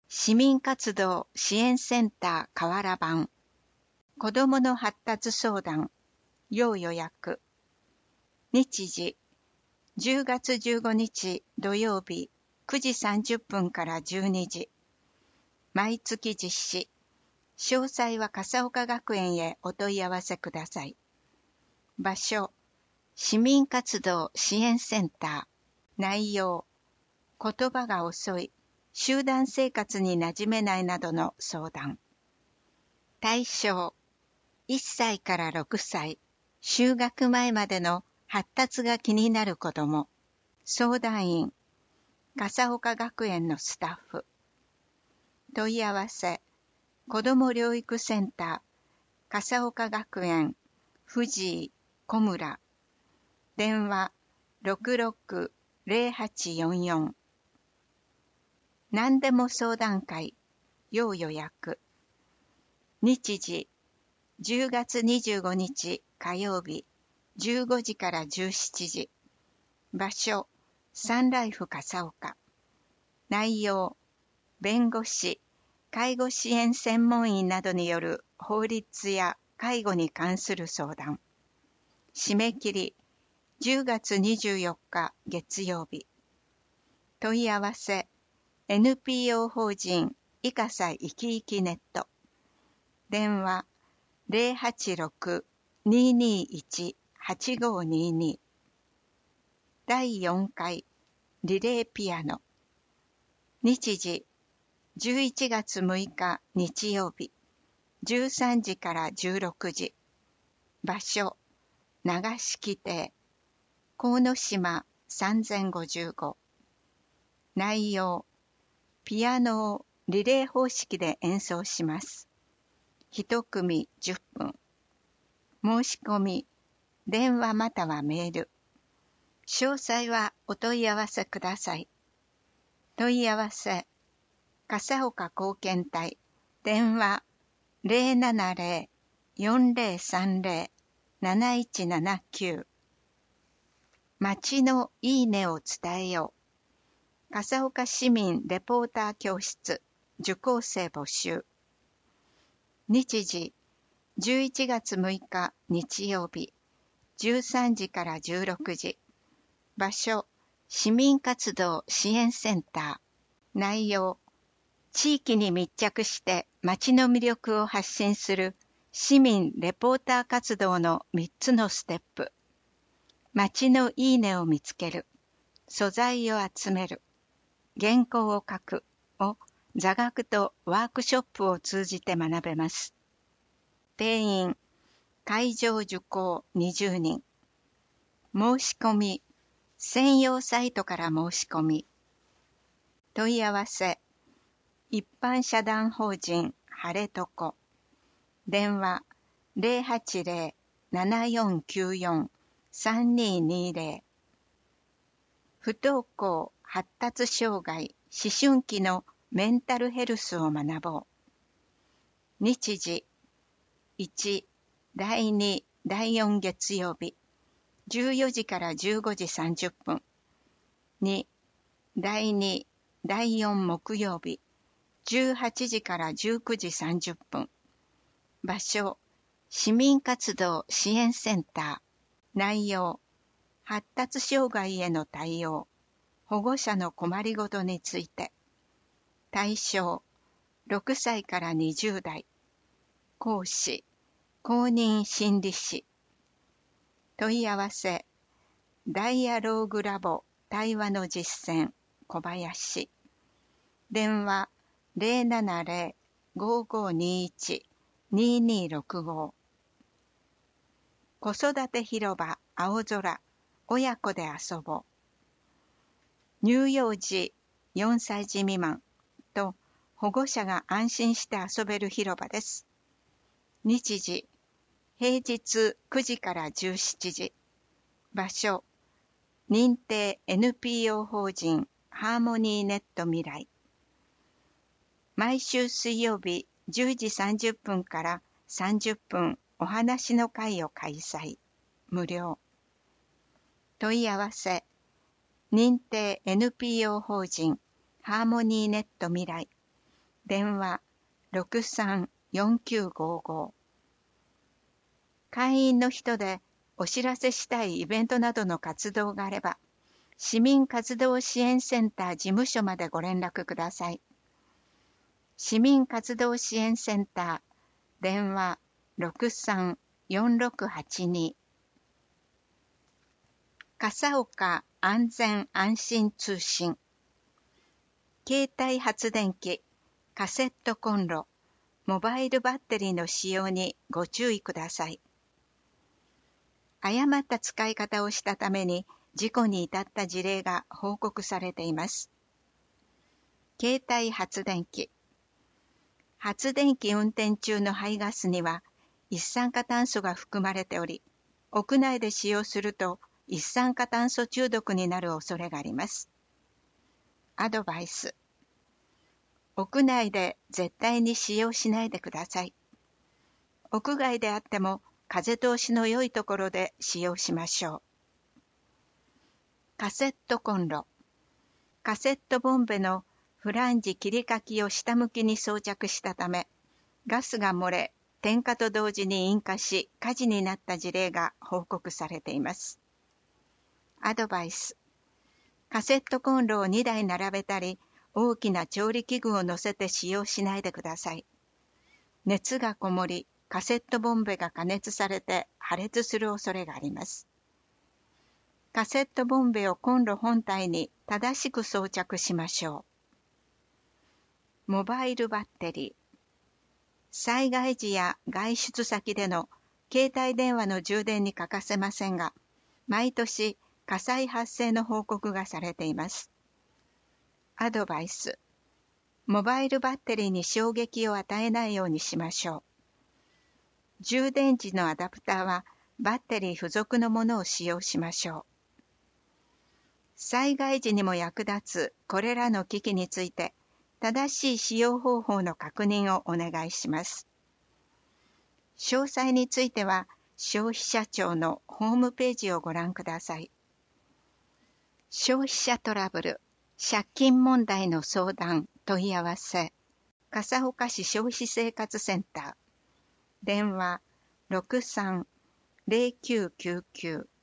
市民活動支援センター河原版子どもの発達相談要予約日時10月15日土曜日9時30分から12時毎月実施詳細は笠岡学園へお問い合わせください。場所市民活動支援センター内容言葉が遅い集団生活に馴染めないなどの相談。対象、1歳から6歳、就学前までの発達が気になる子ども。相談員、笠岡学園のスタッフ。問い合わせ、子ども療育センター、笠岡学園、藤井、小村。電話、660844。何でも相談会、要予約。日時、10月25日火曜日、15時から17時。場所、サンライフ笠岡。内容、弁護士、介護支援専門員などによる法律や介護に関する相談。締め切り、10月24日月曜日。問い合わせ、NPO 法人いかさいきいきネット電話086-221-8522第4回リレーピアノ日時11月6日日曜日13時から16時場所長敷邸鴻島3055内容ピアノをリレー方式で演奏します。1組10分。申し込み、電話またはメール。詳細はお問い合わせください。問い合わせ、笠岡貢献隊、電話070-4030-7179。町のいいねを伝えよう。笠岡市民レポーター教室受講生募集日時11月6日日曜日13時から16時場所市民活動支援センター内容地域に密着して町の魅力を発信する市民レポーター活動の3つのステップ町のいいねを見つける素材を集める原稿を書くを座学とワークショップを通じて学べます。定員、会場受講20人。申し込み、専用サイトから申し込み。問い合わせ、一般社団法人晴れとこ。電話080-7494-3220。不登校発達障害、思春期のメンタルヘルスを学ぼう。日時、1、第2、第4月曜日、14時から15時30分。2、第2、第4木曜日、18時から19時30分。場所、市民活動支援センター。内容、発達障害への対応。保護者の困りごとについて。対象、6歳から20代。講師、公認心理師。問い合わせ、ダイアローグラボ対話の実践、小林。電話070-5521-2265。子育て広場青空、親子で遊ぼう。乳幼児4歳児未満と保護者が安心して遊べる広場です。日時、平日9時から17時。場所、認定 NPO 法人ハーモニーネット未来。毎週水曜日10時30分から30分お話の会を開催。無料。問い合わせ、認定 NPO 法人ハーモニーネット未来電話 63-4955。会員の人でお知らせしたいイベントなどの活動があれば、市民活動支援センター事務所までご連絡ください。市民活動支援センター、電話 63-4682。笠岡安全安心通信。携帯発電機、カセットコンロ、モバイルバッテリーの使用にご注意ください。誤った使い方をしたために事故に至った事例が報告されています。携帯発電機。発電機運転中の排ガスには一酸化炭素が含まれており、屋内で使用すると一酸化炭素中毒になる恐れがあります。アドバイス。屋内で絶対に使用しないでください。屋外であっても風通しの良いところで使用しましょう。カセットコンロ。カセットボンベのフランジ切り欠きを下向きに装着したため、ガスが漏れ、点火と同時に引火し、火事になった事例が報告されています。アドバイス。カセットコンロを2台並べたり、大きな調理器具を乗せて使用しないでください。熱がこもり、カセットボンベが加熱されて破裂する恐れがあります。カセットボンベをコンロ本体に正しく装着しましょう。モバイルバッテリー。災害時や外出先での携帯電話の充電に欠かせませんが、毎年火災発生の報告がされています。アドバイス。モバイルバッテリーに衝撃を与えないようにしましょう。充電時のアダプターはバッテリー付属のものを使用しましょう。災害時にも役立つこれらの機器について、正しい使用方法の確認をお願いします。詳細については、消費者庁のホームページをご覧ください。消費者トラブル、借金問題の相談、問い合わせ、笠岡市消費生活センター、電話 63-0999